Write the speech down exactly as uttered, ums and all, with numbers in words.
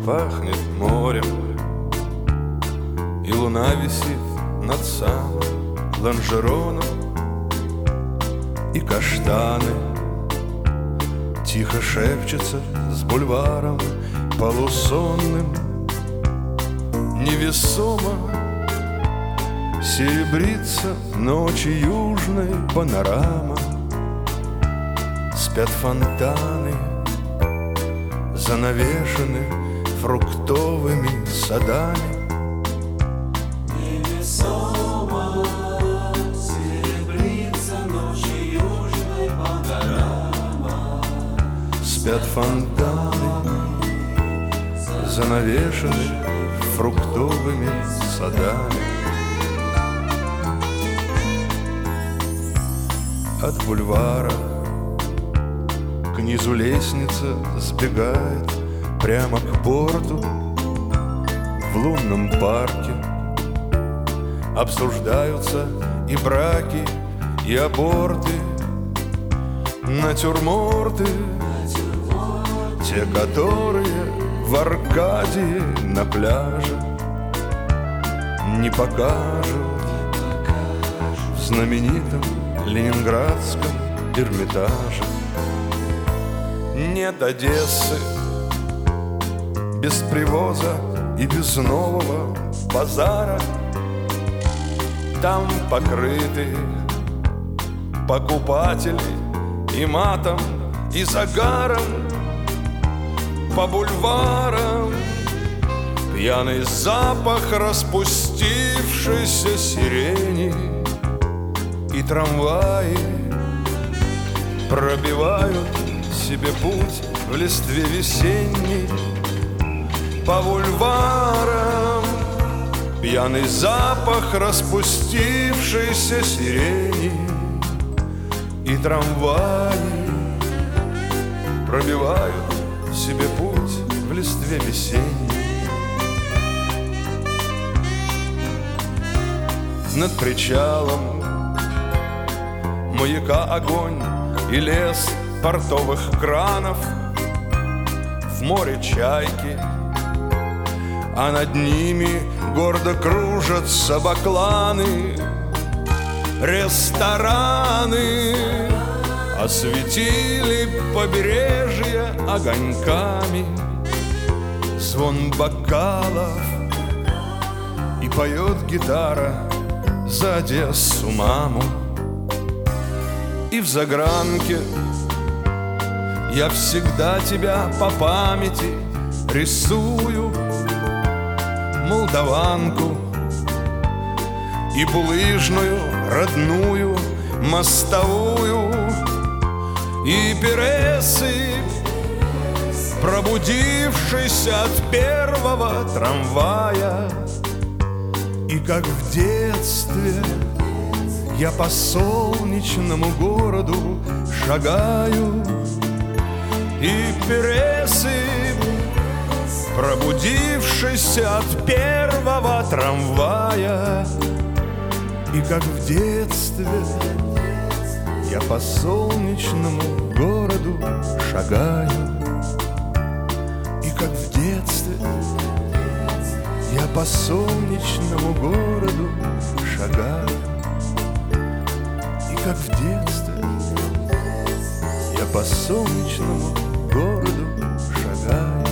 пахнет морем, и луна висит над самым лонжероном, и каштаны тихо шепчутся с бульваром полусонным. Невесомо серебрится ночи южной панорама. Спят фонтаны, занавешены фруктовыми садами. Невесомо серебрится ночи южной панорама. Спят фонтаны, занавешены фруктовыми садами. От бульвара к низу лестница сбегает прямо к порту. В лунном парке обсуждаются и браки, и аборты, натюрморты, те, которые в Аркадии на пляже не покажут в знаменитом ленинградском Эрмитаже. Нет Одессы без привоза и без нового базара. Там покрыты покупатели и матом, и загаром. По бульварам пьяный запах распустившейся сирени, и трамваи пробивают себе путь в листве весенней. По бульварам пьяный запах распустившейся сирени, и трамваи пробивают себе путь в листве весенней. Над причалом маяка огонь и лес портовых кранов. В море чайки, а над ними гордо кружатся бакланы. Рестораны осветили побережье огоньками. Звон бокалов, и поет гитара за Одессу маму. И в загранке я всегда тебя по памяти рисую, молдаванку и булыжную родную мостовую, и пересыпь, пробудившийся от первого трамвая. И как в детстве я по солнечному городу шагаю, и пересыпь, пробудившийся от первого трамвая. И как в детстве я по солнечному городу шагаю, и как в детстве я по солнечному городу шагаю, и как в детстве я по солнечному городу шагаю.